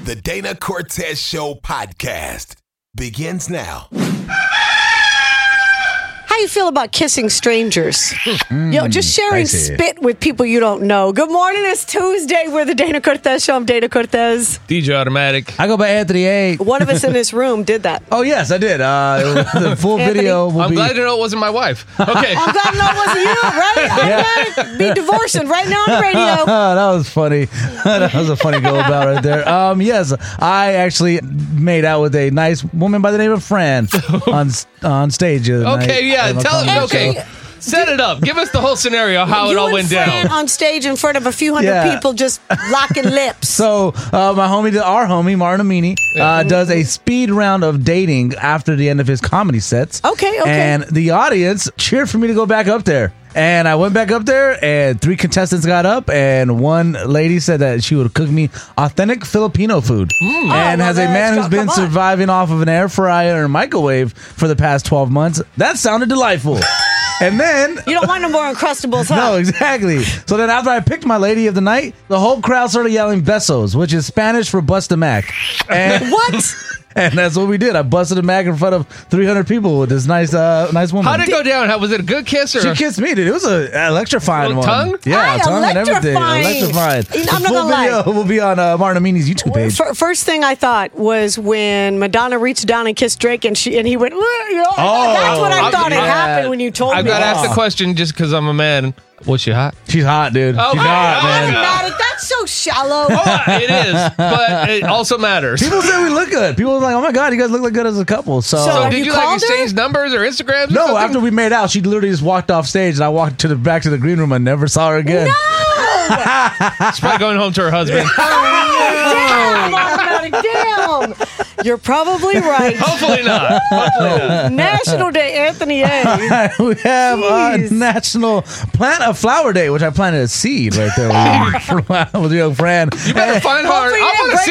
The Dana Cortez Show podcast begins now. How you feel about kissing strangers? Just sharing spit with people you don't know. Good morning. It's Tuesday. We're the Dana Cortez Show. I'm Dana Cortez. DJ Automatic. I go by Anthony A. One of us in this room did that. Oh, yes, I did. The full video will I'm be... glad to know it wasn't my wife. Okay. I'm glad to know it wasn't you, right? I'm glad be divorcing right now on the radio. That was funny. That was a funny go about right there. Yes, I actually made out with a nice woman by the name of Fran on stage. Okay, yeah. Tell him. Okay. Set it up. Give us the whole scenario, how it all went down. On stage in front of a few hundred people just locking lips. So our homie, Martin Amini, does a speed round of dating after the end of his comedy sets. Okay. And the audience cheered for me to go back up there. And I went back up there, and 3 contestants got up, and one lady said that she would cook me authentic Filipino food. And as a man who's been surviving off of an air fryer and microwave for the past 12 months, that sounded delightful. And then... You don't want no more Uncrustables, huh? No, exactly. So then after I picked my lady of the night, the whole crowd started yelling besos, which is Spanish for bust a mac. And what? And that's what we did. I busted a mac in front of 300 people with this nice woman. How'd it go down? Was it a good kiss? Or She kissed me, dude. It was an electrifying one. Tongue? Yeah, tongue and everything. Electrifying. I'm not going to lie. Video will be on Martin Amini's YouTube page. First thing I thought was when Madonna reached down and kissed Drake and he went, that's what I thought had happened when you told me. I've got to ask the question just because I'm a man. Was she hot? She's hot, dude. Okay. She's hot, man. That's so shallow. It is, but it also matters. People say we look good. People are like, oh my God, you guys look like good as a couple. So did you like exchange numbers or Instagrams? No, after we made out, she literally just walked off stage and I walked back to the green room and never saw her again. No! She's probably going home to her husband. Damn! You're probably right. Hopefully not. National Day, Anthony A. We have National Plant a Flower Day, which I planted a seed right there with your Fran. You better find her. I want to see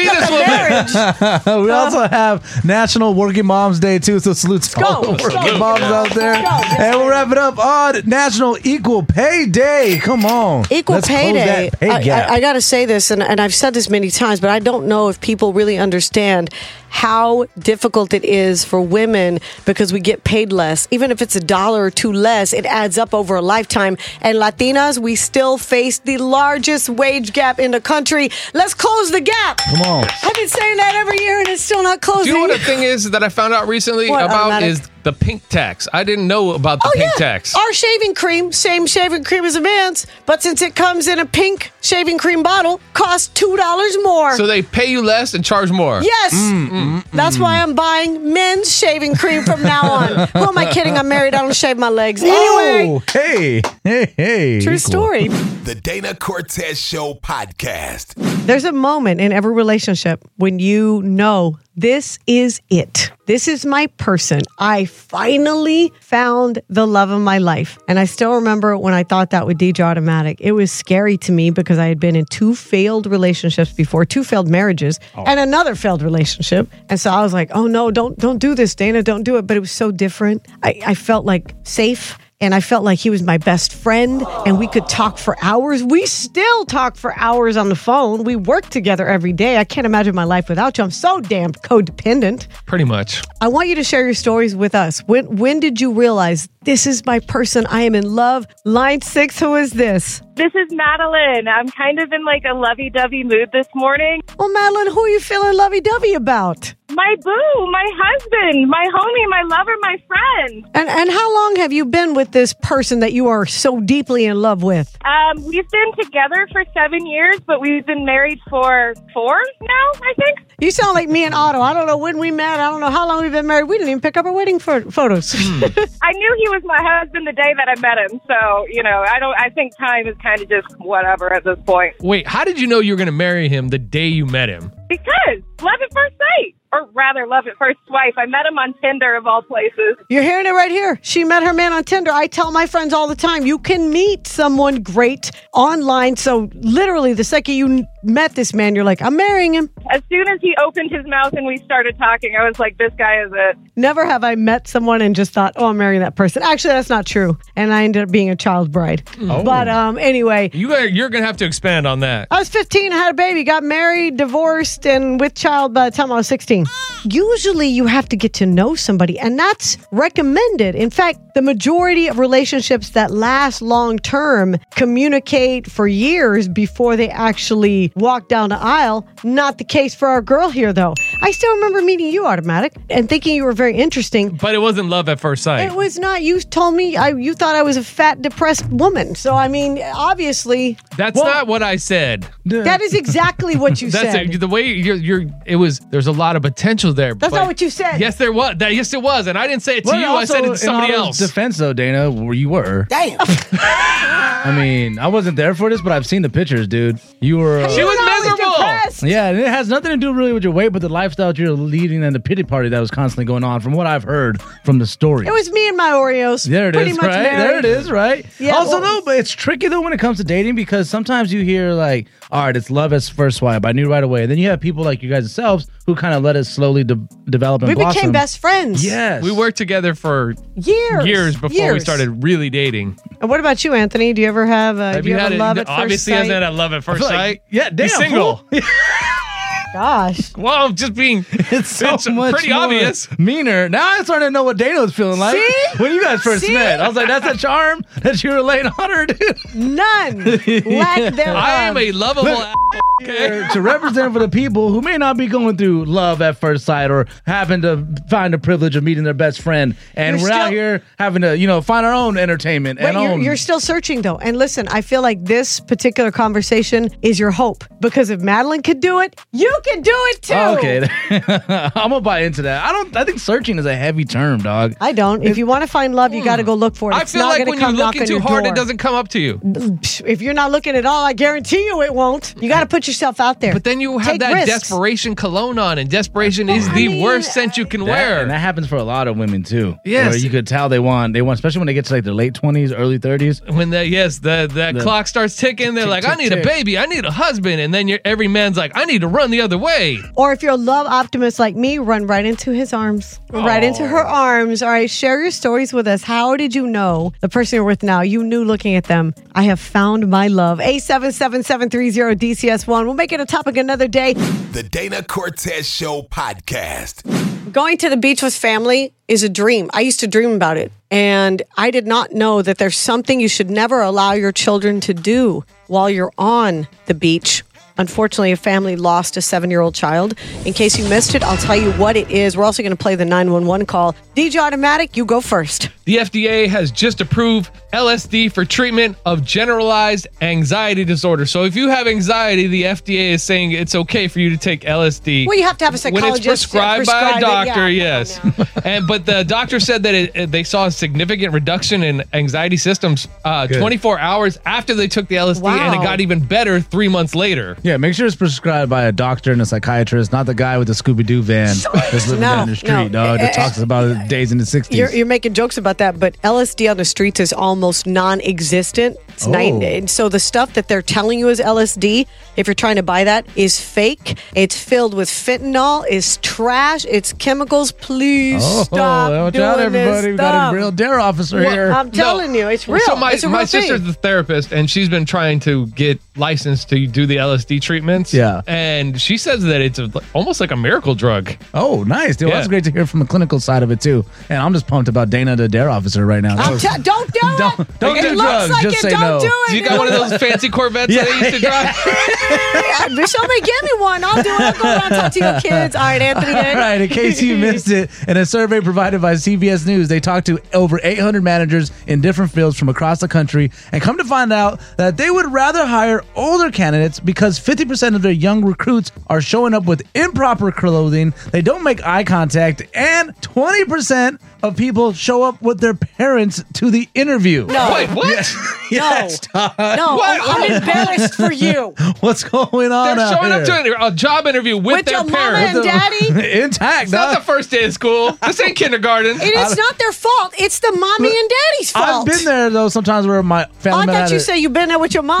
this woman. We also have National Working Moms Day, too, so salutes to all the working moms out there. And we'll wrap it up on National Equal Pay Day. Come on. Equal Pay Day. I got to say this, and I've said this many times, but I don't know if people really understand how difficult it is for women because we get paid less. Even if it's $1 or $2 less, it adds up over a lifetime. And Latinas, we still face the largest wage gap in the country. Let's close the gap. Come on. I've been saying that every year and it's still not closing. Do you know what the thing is that I found out recently is the pink tax? I didn't know about the pink tax. Our shaving cream, same shaving cream as a man's, but since it comes in a pink shaving cream bottle, costs $2 more. So they pay you less and charge more. Yes. That's why I'm buying men's shaving cream from now on. Who am I kidding? I'm married. I don't shave my legs. Anyway. Hey. True story. The Dana Cortez Show podcast. There's a moment in every relationship when you know this is it. This is my person. I finally found the love of my life. And I still remember when I thought that with DJ Automatic. It was scary to me because I had been in 2 failed relationships before, 2 failed marriages, and another failed relationship. And so I was like, oh no, don't do this, Dana, don't do it. But it was so different. I felt like safe. And I felt like he was my best friend and we could talk for hours. We still talk for hours on the phone. We work together every day. I can't imagine my life without you. I'm so damn codependent. Pretty much. I want you to share your stories with us. When did you realize this is my person? I am in love. Line 6, who is this? This is Madeline. I'm kind of in like a lovey-dovey mood this morning. Well, Madeline, who are you feeling lovey-dovey about? My boo, my husband, my homie, my lover, my friend. And how long have you been with this person that you are so deeply in love with? We've been together for 7 years, but we've been married for 4 now, I think. You sound like me and Otto. I don't know when we met. I don't know how long we've been married. We didn't even pick up our wedding photos. I knew he was my husband the day that I met him. So, I think time is kind of just whatever at this point. Wait, how did you know you were going to marry him the day you met him? Because love at first sight. Or rather, love at first swipe. I met him on Tinder, of all places. You're hearing it right here. She met her man on Tinder. I tell my friends all the time, you can meet someone great online. So literally, the second you met this man, you're like, I'm marrying him. As soon as he opened his mouth and we started talking, I was like, this guy is it. Never have I met someone and just thought, oh, I'm marrying that person. Actually, that's not true. And I ended up being a child bride. Oh. But anyway. You're going to have to expand on that. I was 15, had a baby, got married, divorced, and with child by the time I was 16. Usually you have to get to know somebody, and that's recommended. In fact, the majority of relationships that last long term communicate for years before they actually walk down the aisle. Not the case for our girl here, though. I still remember meeting you, Automatic, and thinking you were very interesting. But it wasn't love at first sight. It was not. You told me you thought I was a fat, depressed woman. So, I mean, obviously. That's not what I said. That is exactly what you said. The way there's a lot of potential there. That's not what you said. Yes, there was. Yes, it was. And I didn't say it to you. I said it to somebody else. Defense, though, Dana, where you were. Damn. I mean, I wasn't there for this, but I've seen the pictures, dude. You were. She was miserable. Yeah, and it has nothing to do really with your weight, but the lifestyle you're leading and the pity party that was constantly going on, from what I've heard from the story. It was me and my Oreos. There it is, right? There it is, right? Yeah, also, though, but it's tricky, though, when it comes to dating, because sometimes you hear, like, all right, it's love at first swipe. I knew right away. Then you have people like you guys yourselves who kind of let us slowly develop and blossom. We became best friends. Yes. We worked together for years before we started really dating. And what about you, Anthony? Do you ever have love at first obviously, sight? hasn't had a love at first sight. Yeah, damn. He's single. Gosh. Well, just being it's much pretty obvious. Meaner. Now I'm starting to know what Dana was feeling like. See? When you guys first met. I was like, that's a charm that you were laying on her, dude. None. Lack thereof. I am a lovable okay? To represent for the people who may not be going through love at first sight or happen to find the privilege of meeting their best friend. And we're out here having to, find our own entertainment. You're still searching, though. And listen, I feel like this particular conversation is your hope. Because if Madeline could do it, you can do it too. Okay. I'm gonna buy into that. I think searching is a heavy term, dog. I don't. If you want to find love, you got to go look for it. I feel like when you're looking too hard, it doesn't come up to you. If you're not looking at all, I guarantee you it won't. You got to put yourself out there. But then you have that desperation cologne on, and desperation is the worst scent you can wear. And that happens for a lot of women too. Yes. Where you could tell they want, especially when they get to like their late 20s, early 30s. When the clock starts ticking, they're like, I need a baby, I need a husband, and then every man's like, I need to run the other way. Or if you're a love optimist like me, run right into his arms. Right into her arms. All right, share your stories with us. How did you know the person you're with now? You knew looking at them. I have found my love. 877-730-DCS1. We'll make it a topic another day. The Dana Cortez Show podcast. Going to the beach with family is a dream. I used to dream about it. And I did not know that there's something you should never allow your children to do while you're on the beach. Unfortunately, a family lost a 7-year-old child. In case you missed it, I'll tell you what it is. We're also going to play the 911 call. DJ Automatic, you go first. The FDA has just approved LSD for treatment of generalized anxiety disorder. So if you have anxiety, the FDA is saying it's okay for you to take LSD. Well, you have to have a psychologist. When it's prescribed by a doctor, yes. But the doctor said that they saw a significant reduction in anxiety symptoms 24 hours after they took the LSD, and it got even better 3 months later. Yeah, make sure it's prescribed by a doctor and a psychiatrist, not the guy with the Scooby-Doo van that's living down the street, dog, that talks about days in the 60s. You're making jokes about that, but LSD on the streets is almost non-existent. It's so the stuff that they're telling you is LSD, if you're trying to buy that, is fake. It's filled with fentanyl, it's trash, it's chemicals. Please stop watch doing out, everybody. This We got a real dare officer here. I'm telling you, it's real. So my sister's thing. the therapist, and she's been trying to get licensed to do the LSD treatments. Yeah. And she says that it's almost like a miracle drug. Oh, nice. Dude, that's great to hear from the clinical side of it, too. And I'm just pumped about Dana, the dare officer, right now. Don't do it. Don't do drugs. Like just say don't no. do it. You got one of those fancy Corvettes that they used to drive? Somebody give me one. I'll do it. I'll go around and talk to your kids. All right, Anthony. All right, in case you missed it, in a survey provided by CBS News, they talked to over 800 managers in different fields from across the country and come to find out that they would rather hire older candidates because 50% of their young recruits are showing up with improper clothing, they don't make eye contact, and 20% of people show up with their parents to the interview. No. Wait, what? No, No, I'm embarrassed for you. What's going on? They're showing out up to a job interview with their your mama parents. and daddy. Intact. It's not the first day of school. This ain't kindergarten. It is not their fault. It's the mommy and daddy's fault. I've been there though. Sometimes where my family. I member thought you had said you've been there with your mom.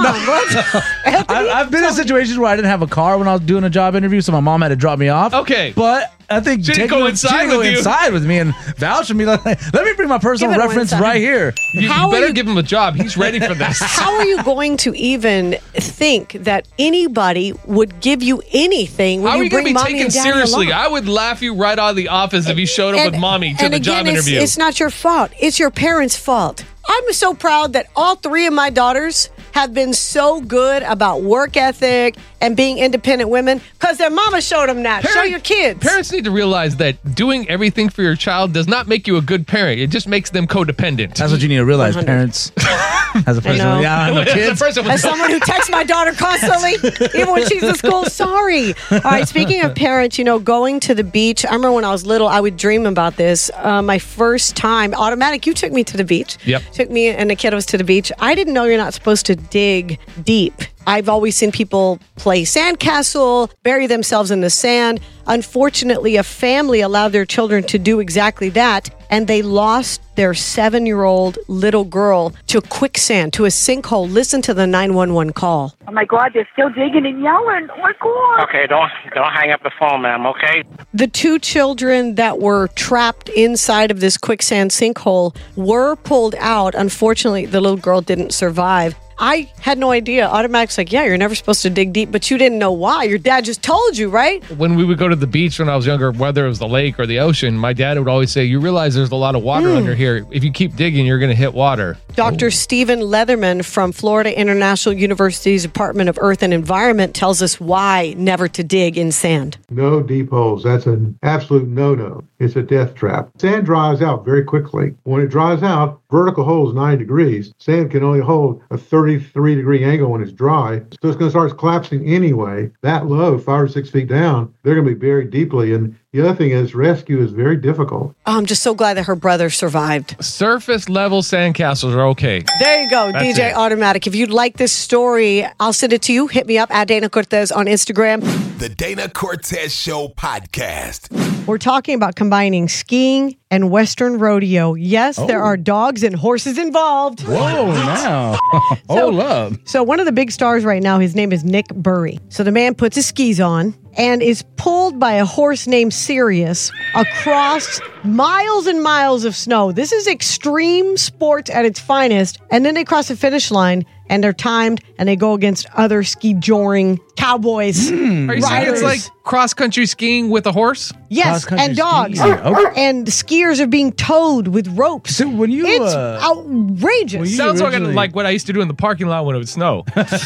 I've been in situations where I didn't have a car when I was doing a job interview, so my mom had to drop me off. Okay. But I think She didn't go inside with you. inside with me and vouch for me. Like, let me bring my personal Give it a reference inside. right here. You How are better you- give him a job. He's ready for this. How are you going to even think that anybody would give you anything when How are you bring going to be mommy taken and daddy seriously? along? I would laugh you right out of the office if you showed up with mommy to and the again, job interview. It's not your fault. It's your parents' fault. I'm so proud that all three of my daughters have been so good about work ethic and being independent women because their mama showed them that. Show your kids. Parents need to realize that doing everything for your child does not make you a good parent. It just makes them codependent. That's what you need to realize, 100. parents. As a person, know. I know As a kids. person with- As someone who texts my daughter constantly, even when she's in school, sorry. All right, speaking of parents, going to the beach. I remember when I was little, I would dream about this. My first time, Automatic, you took me to the beach. Yep. Took me and the kiddos to the beach. I didn't know you're not supposed to dig deep. I've always seen people play sandcastle, bury themselves in the sand. Unfortunately, a family allowed their children to do exactly that, and they lost their 7-year-old little girl to quicksand, to a sinkhole. Listen to the 911 call. Oh my God, they're still digging and yelling. Oh my God. Okay, don't hang up the phone, ma'am, okay? The 2 children that were trapped inside of this quicksand sinkhole were pulled out. Unfortunately, the little girl didn't survive. I had no idea. Automatic's like, yeah, you're never supposed to dig deep, but you didn't know why. Your dad just told you, right? When we would go to the beach when I was younger, whether it was the lake or the ocean, my dad would always say, you realize there's a lot of water under here. If you keep digging, you're going to hit water. Dr. Stephen Leatherman from Florida International University's Department of Earth and Environment tells us why never to dig in sand. No deep holes. That's an absolute no-no. It's a death trap. Sand dries out very quickly. When it dries out, vertical hole is 9 degrees. Sand can only hold a 33-degree angle when it's dry. So it's going to start collapsing anyway. That low, 5 or 6 feet down, they're going to be buried deeply. And the other thing is rescue is very difficult. Oh, I'm just so glad that her brother survived. Surface level sandcastles are okay. There you go, That's DJ it. Automatic. If you'd like this story, I'll send it to you. Hit me up at Dana Cortez on Instagram. The Dana Cortez Show podcast. We're talking about combining skiing and Western rodeo. Yes, there are dogs and horses involved. Whoa, now. Hold up. So one of the big stars right now, his name is Nick Burry. So the man puts his skis on and is pulled by a horse named Sirius across miles and miles of snow. This is extreme sports at its finest. And then they cross the finish line and they're timed and they go against other ski-joring cowboys. Are you saying it's like cross-country skiing with a horse? Yes, Cross-country and dogs. skiing. Okay. And skiers are being towed with ropes. So when you It's outrageous. when you Sounds originally- like what I used to do in the parking lot when it would snow.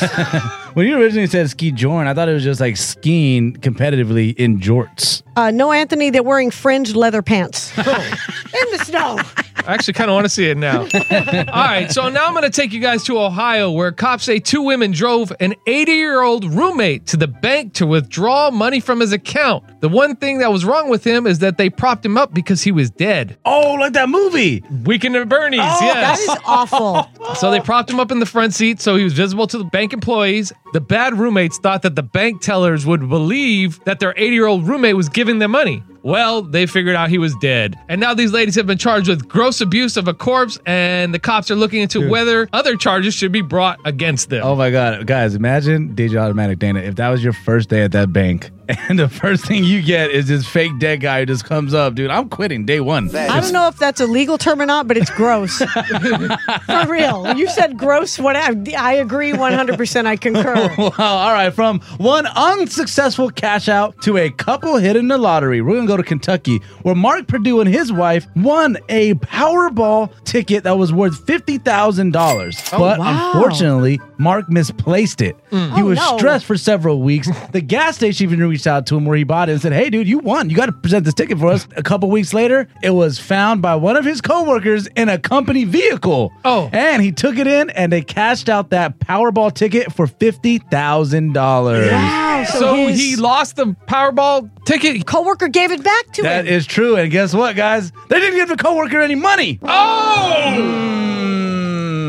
when you originally said ski joint, I thought it was just like skiing competitively in jorts. No, Anthony, they're wearing fringed leather pants in the snow. I actually kind of want to see it now. All right, so now I'm going to take you guys to Ohio, where cops say 2 women drove an 80-year-old roommate to the bank to withdraw money from his account. The one thing that was wrong with him is that they propped him up because he was dead. Oh, like that movie. Weekend at Bernie's, That yes. is awful. So they propped him up in the front seat so he was visible to the bank employees. The bad roommates thought that the bank tellers would believe that their 80-year-old roommate was giving them money. Well, they figured out he was dead. And now these ladies have been charged with gross abuse of a corpse, and the cops are looking into whether other charges should be brought against them. Oh my God. Guys, imagine DJ Automatic Dana, if that was your first day at that bank and the first thing you get is this fake dead guy who just comes up, dude, I'm quitting day one. I don't know if that's a legal term or not, but it's gross. For real. You said gross. What I agree 100%. I concur. Wow. All right. From one unsuccessful cash out to a couple hitting the lottery, we're going to go to Kentucky, where Mark Perdue and his wife won a Powerball ticket that was worth $50,000. But wow. unfortunately, Mark misplaced it. He was no. stressed for several weeks. The gas station even reached out to him where he bought it and said, hey, dude, you won. You got to present this ticket for us. A couple weeks later, it was found by one of his coworkers in a company vehicle. Oh. And he took it in and they cashed out that Powerball ticket for $50,000. Wow. So his he lost the Powerball ticket. coworker gave it back to That him. is true. And guess what, guys? They didn't give the coworker any money. Oh!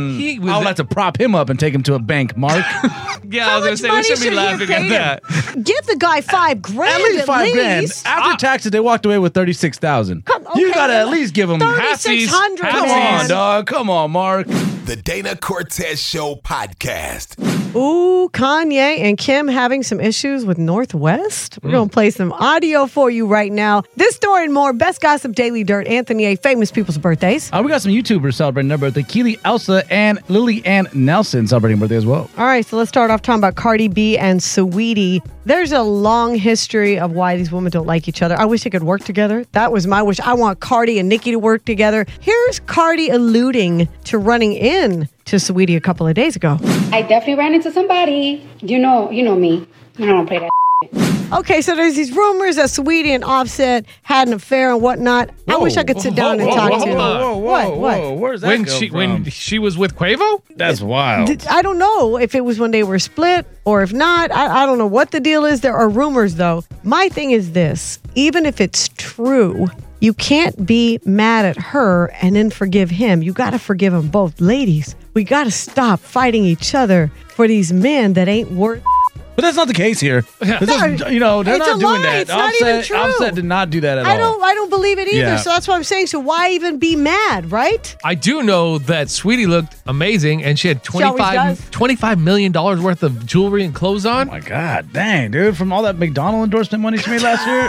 I would like to prop him up and take him to a bank, Mark. Yeah, I was going to say, we should be laughing at that. Give the guy $5,000. At least $5,000. After taxes, they walked away with $36,000. You got to at least give him $3,600. Come on, dog. Come on, Mark. The Dana Cortez Show podcast. Ooh, Kanye and Kim having some issues with Northwest. We're going to play some audio for you right now. This story and more. Best Gossip Daily Dirt. Anthony A. Famous people's birthdays. We got some YouTubers celebrating their birthday. Keely Elsa and Lily Ann Nelson celebrating birthday as well. All right, so let's start off talking about Cardi B and Saweetie. There's a long history of why these women don't like each other. I wish they could work together. That was my wish. I want Cardi and Nicki to work together. Here's Cardi alluding to running in to Saweetie a couple of days ago. I definitely ran into somebody. You know me. I don't play that. Okay, so there's these rumors that Saweetie and Offset had an affair and whatnot. I wish I could sit down and talk to them. Whoa. Where's that When she was with Quavo? That's wild. I don't know if it was when they were split or if not. I don't know what the deal is. There are rumors, though. My thing is this. Even if it's true, you can't be mad at her and then forgive him. You got to forgive them both. Ladies, we got to stop fighting each other for these men that ain't worth. But that's not the case here. They're not doing that. It's not even true. Offset did not do that at all. I don't believe it either. Yeah. So that's what I'm saying. So why even be mad, right? I do know that Saweetie looked amazing, and she had $25 million worth of jewelry and clothes on. Oh my God, dang, dude! From all that McDonald's endorsement money she made last year.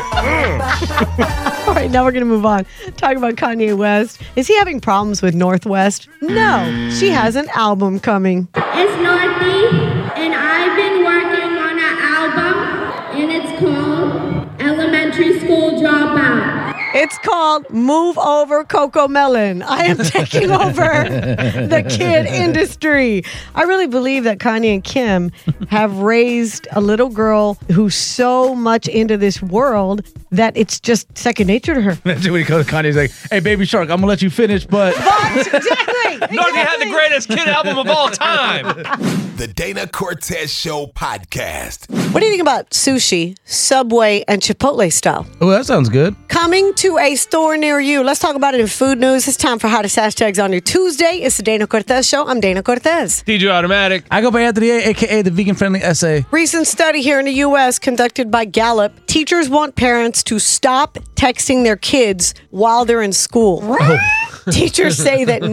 All right, now we're gonna move on. Talking about Kanye West. Is he having problems with Northwest? No, she has an album coming. It's Northy, and I've been working on an album, and it's called Elementary School Dropout. It's called Move Over Coco Melon. I am taking over the kid industry. I really believe that Kanye and Kim have raised a little girl who's so much into this world that it's just second nature to her. That's when he goes to Kanye's like, hey, Baby Shark, I'm going to let you finish, but... Exactly. Northy had the greatest kid album of all time. The Dana Cortez Show podcast. What do you think about sushi, Subway, and Chipotle style? Oh, that sounds good. Coming to a store near you. Let's talk about it in food news. It's time for Hottest Hashtags on your Tuesday. It's the Dana Cortez Show. I'm Dana Cortez. DJ Automatic. I go by Anthony A, a.k.a. the vegan-friendly essay. Recent study here in the U.S. conducted by Gallup. Teachers want parents to stop texting their kids while they're in school. Teachers say that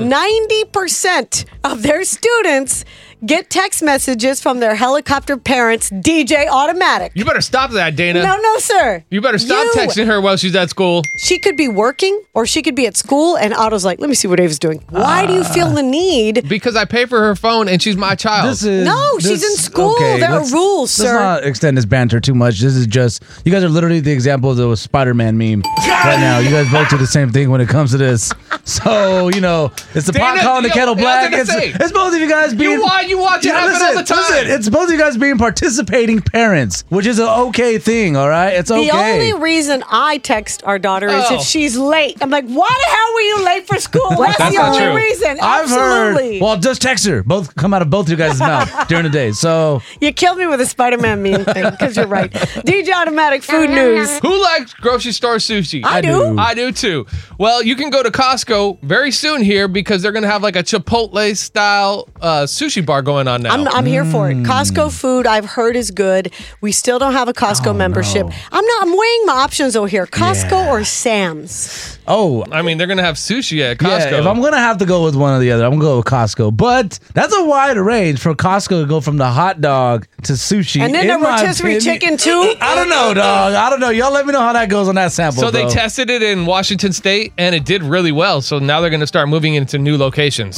90% of their students get text messages from their helicopter parents, DJ Automatic. You better stop that, Dana. No, sir. You better stop texting her while she's at school. She could be working or she could be at school, and Otto's like, let me see what Ava's doing. Why do you feel the need? Because I pay for her phone and she's my child. She's in school. There are rules, sir. Let's not extend this banter too much. This is just, you guys are literally the example of the Spider-Man meme right now. You guys both do the same thing when it comes to this. So, it's the pot calling the kettle black. It's both of you guys being... You watch it happen all the time. Listen, it's both of you guys being participating parents, which is an okay thing, all right? It's okay. The only reason I text our daughter is if she's late. I'm like, why the hell were you late for school? That's the only reason. I've Absolutely. heard, well, just text her. Both come out of both of you guys' mouth during the day. So you killed me with a Spider-Man meme thing, because you're right. DJ Automatic food news. Who likes grocery store sushi? I do. I do too. Well, you can go to Costco very soon here because they're going to have like a Chipotle style sushi bar going on now. I'm here for it. Costco food I've heard is good. We still don't have a Costco membership. No. I'm weighing my options over here. Costco or Sam's? Oh, I mean, they're going to have sushi at Costco. Yeah, if I'm going to have to go with one or the other, I'm going to go with Costco. But that's a wide range for Costco to go from the hot dog to sushi. And then the rotisserie chicken too? I don't know, dog. I don't know. Y'all let me know how that goes on that sample. So they tested it in Washington State and it did really well. So now they're going to start moving into new locations.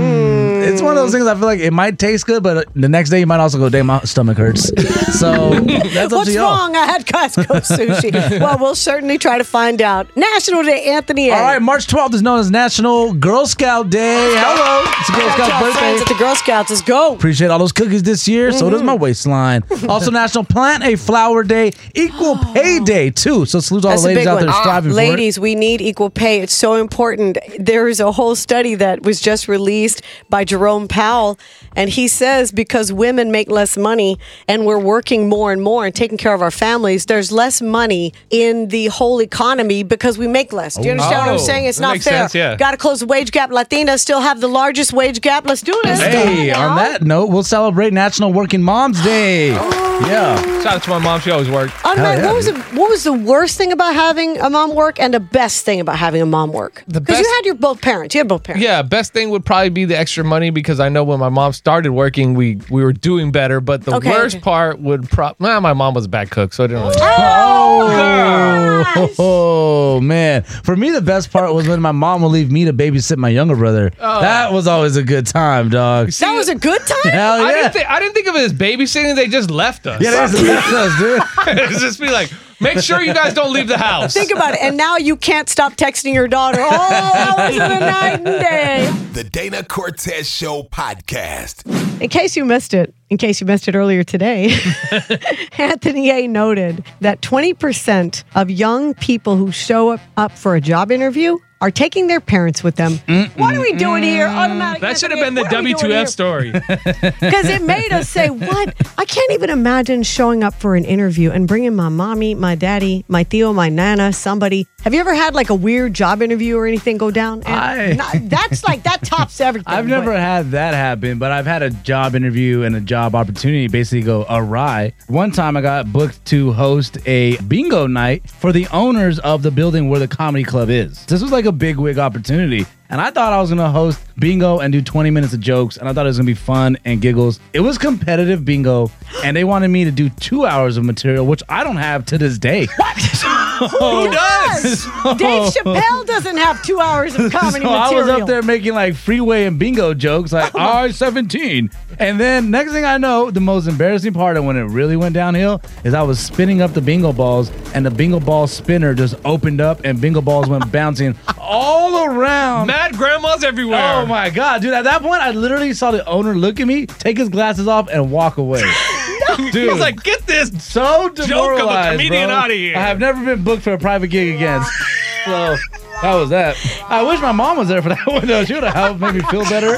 It's one of those things I feel like it might taste good, but the next day you might also go, damn, my stomach hurts. So that's up What's to y'all. wrong? I had Costco sushi. Well, we'll certainly try to find out. National Day, Anthony A. All right, March 12th is known as National Girl Scout Day. Hello. It's a Girl Scout birthday. Friends at the Girl Scouts. Let's go. Appreciate all those cookies this year. So does my waistline. Also, National Plant a Flower Day, Equal Pay Day, too. So salute all the ladies out there striving for it. Ladies, we need equal pay. It's so important. There is a whole study that was just released by Jerome Powell, and he says because women make less money and we're working more and more and taking care of our families, there's less money in the whole economy because we make less. Do you understand what I'm saying? It's not fair. Sense, yeah. Got to close the wage gap. Latinas still have the largest wage gap. Let's do this. Hey, on that note, we'll celebrate National Working Moms Day. Yeah. Shout out to my mom. She always worked. What was the worst thing about having a mom work and the best thing about having a mom work? Because you had both parents. You had both parents. Yeah, best thing would probably be the extra money because I know when my mom started working, we were doing better. But the worst part would my mom was a bad cook, so I didn't really. Oh, man. For me, the best part was when my mom would leave me to babysit my younger brother. That was always a good time, dog. That was a good time? Hell yeah. I didn't think of it as babysitting. They just left us. Yeah, they just left us, dude. It's just be like, make sure you guys don't leave the house. Think about it. And now you can't stop texting your daughter all hours of the night and day. The Dana Cortez Show podcast. In case you missed it earlier today, Anthony A. noted that 20% of young people who show up for a job interview are taking their parents with them. What are we doing here? Automatic. That should have been the W2F story. Because it made us say, what? I can't even imagine showing up for an interview and bringing my mommy, my daddy, my tío, my nana, somebody. Have you ever had like a weird job interview or anything go down? That tops everything. I've never had that happen, but I've had a job interview and a job opportunity basically go awry. One time I got booked to host a bingo night for the owners of the building where the comedy club is. This was like a big wig opportunity. And I thought I was going to host bingo and do 20 minutes of jokes. And I thought it was going to be fun and giggles. It was competitive bingo. And they wanted me to do 2 hours of material, which I don't have to this day. What? Who does? Dave Chappelle doesn't have 2 hours of comedy material. I was up there making like freeway and bingo jokes like I-17. And then next thing I know, the most embarrassing part of when it really went downhill is I was spinning up the bingo balls and the bingo ball spinner just opened up and bingo balls went bouncing all around. Mad grandmas everywhere. Oh my God, dude. At that point, I literally saw the owner look at me, take his glasses off, and walk away. Dude, he was like, get this so joke of a comedian out of here. I have never been booked for a private gig again. So that was that. I wish my mom was there for that one, though. She would have helped make me feel better.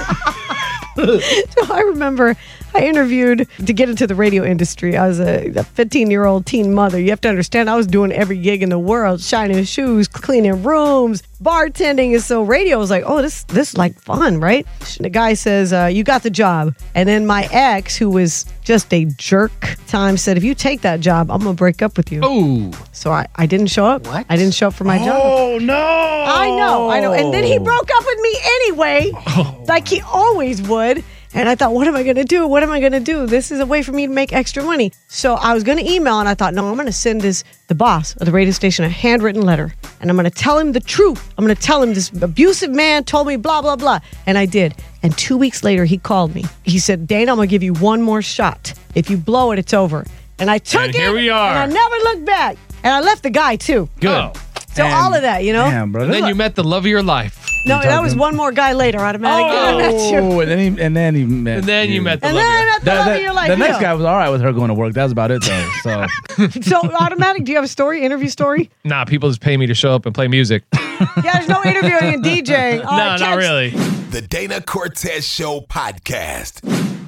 So I remember I interviewed to get into the radio industry. I was a 15-year-old teen mother. You have to understand, I was doing every gig in the world, shining shoes, cleaning rooms, bartending. And so radio was like, oh, this is like fun, right? And the guy says, you got the job. And then my ex, who was just a jerk time, said, if you take that job, I'm going to break up with you. Oh. So I didn't show up. What? I didn't show up for my job. Oh, no. I know. And then he broke up with me anyway, like he always would. And I thought, what am I going to do? What am I going to do? This is a way for me to make extra money. So I was going to email, and I thought, no, I'm going to send the boss of the radio station a handwritten letter. And I'm going to tell him the truth. I'm going to tell him this abusive man told me blah, blah, blah. And I did. And 2 weeks later, he called me. He said, Dana, I'm going to give you one more shot. If you blow it, it's over. And I took it. Here we are. And I never looked back. And I left the guy, too. Good. So all of that, you know? Damn, bro. And then you met the love of your life. No, that was one more guy later, automatic. Oh, and then he met. And then you met the And love then of I your met the love of your life. The next yeah. guy was all right with her going to work. That was about it, though. So, So automatic, do you have a story, interview story? Nah, people just pay me to show up and play music. Yeah, there's no interviewing and DJing. No, not really. The Dana Cortez Show podcast.